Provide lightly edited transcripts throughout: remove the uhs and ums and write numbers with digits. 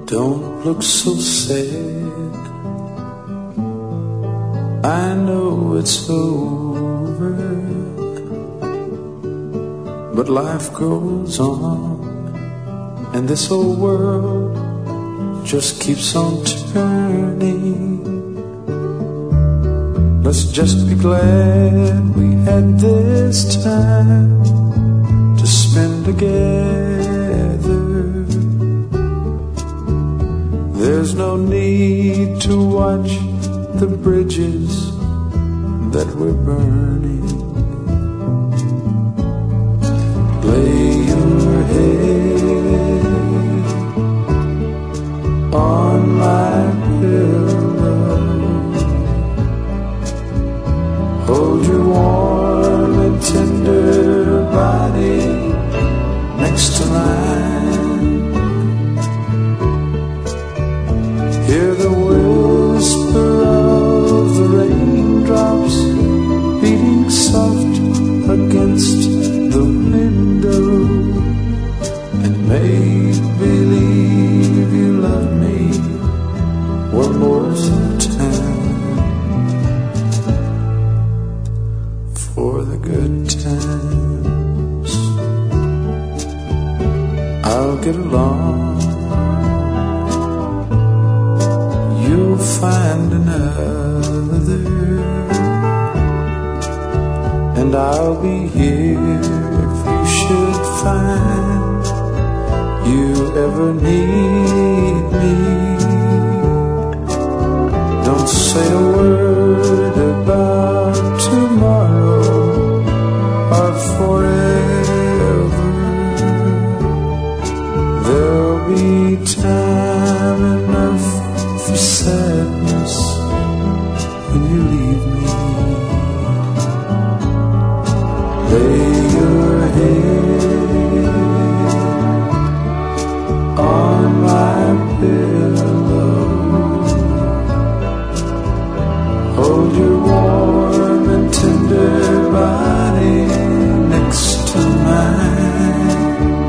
Don't look so sad. I know it's over, but life goes on, and this old world just keeps on turning. Let's just be glad we had this time to spend together. There's no need to watch the bridges that we're burning. Lay your head on my pillow, hold your warm and tender body next to mine. Hear the whisper of the raindrops beating soft against the window, and make believe you love me one more time for the good times. I'll get along, you'll find another, and I'll be here if you should find you ever need me. Don't say a word about tomorrow or forever. There'll be time enough for sadness when you leave me. Lay your head on my pillow, hold your warm and tender body next to mine.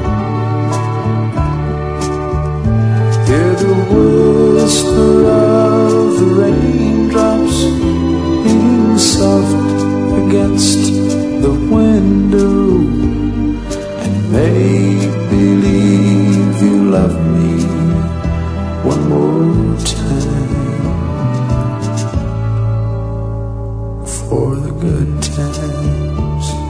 Hear the whisper of the raindrops beating soft against the window, and make believe you love me one more time for the good times.